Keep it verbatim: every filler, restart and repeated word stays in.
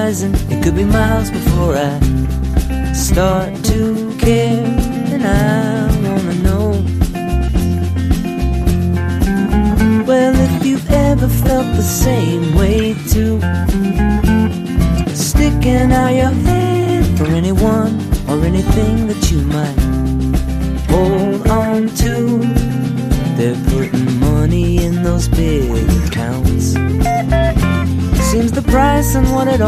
horizon. It could be miles before I start to care, and I wanna know. Well, if you've ever felt the same way too, sticking out your head for anyone or anything that you might hold on to. They're putting money in those big accounts. Seems the price and what it